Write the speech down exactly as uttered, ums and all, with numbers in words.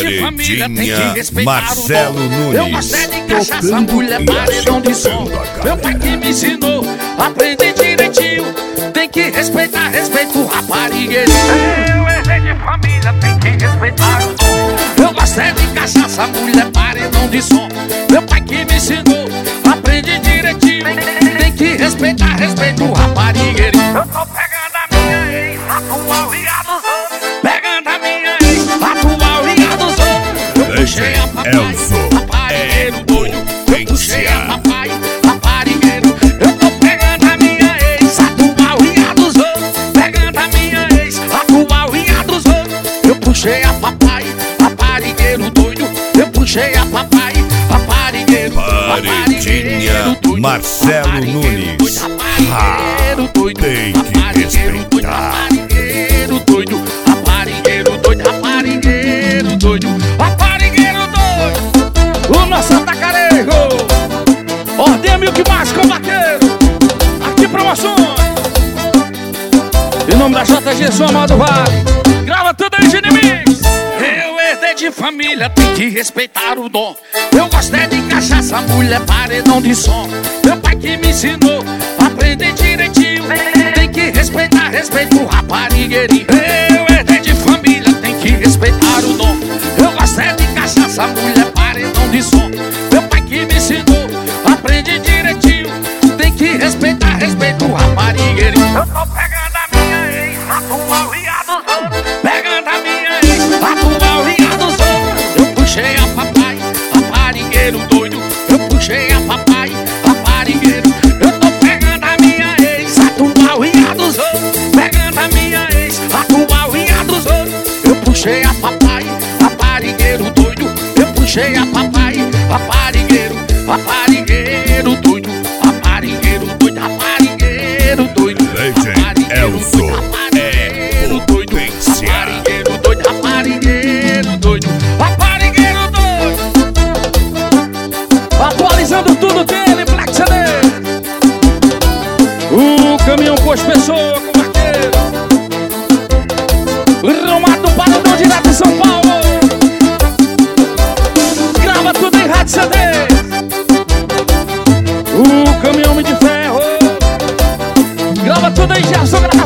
de família, tem que respeitar Marcelo o dom. Nunes. Eu gostei de cachaça, mulher, paredão de som. Meu pai que me ensinou, aprendi direitinho. Tem que respeitar, respeito o raparigueiro. Eu herdei de família, tem que respeitar o dom. Eu gostei de cachaça, mulher, paredão de som. Meu pai que me ensinou, aprendi direitinho. Tem que respeitar, respeito o raparigueiro. Eu tô pegando a minha ex, atual e a dos outros. Pegando a minha ex, atual e a dos outros. Eu puxei a papai, raparigueiro doido. Eu puxei a papai, raparigueiro. Eu tô pegando a minha ex, atual e a dos outros. Pegando a minha ex, atual e a dos outros. Eu puxei a papai, raparigueiro doido. Eu puxei a papai, raparigueiro. Paredinha Marcelo Nunes. Raparigueiro doido, tem que respeitar. Raparigueiro doido, raparigueiro doido, raparigueiro doido, raparigueiro doido. O nosso atacarejo, ordem mil que mais com vaqueiro. Aqui promoções. Em nome da J G Som Amado Vale. Grava tudo aí, inimigos. Eu herdei de família, tem que respeitar o dom. Eu gostei de cachaça, mulher, paredão de som. Meu pai que me ensinou, aprendi direitinho. Tem que respeitar, respeito o raparigueirinho. Eu herdei de família, tem que respeitar o dom. Eu gostei de cachaça, mulher, paredão de som. Meu pai que me ensinou, aprendi direitinho. Tem que respeitar, respeito o raparigueirinho. Eu tô pegando a minha ex, atual e a dos outros. Pegando a minha ex, atual e a dos outros. Eu puxei a papai, raparigueiro doido. Eu puxei a papai, raparigueiro. Eu tô pegando a minha ex, atual e a dos outros. Pegando a minha ex, atual e a dos outros. Eu puxei a papai, raparigueiro doido. Eu puxei a papai, raparigueiro. Raparigueiro doido, raparigueiro doido, raparigueiro doido. Legend Elzo é potência. Raparigueiro doido, raparigueiro doido, raparigueiro doido. Atualizando tudo dele, Black C D. O caminhão pôs pessoa com vaqueiro. Romado do Paredão direto em São Paulo. Grava tudo em Rádio C D. O caminhão de ferro. Grava tudo em Gerson.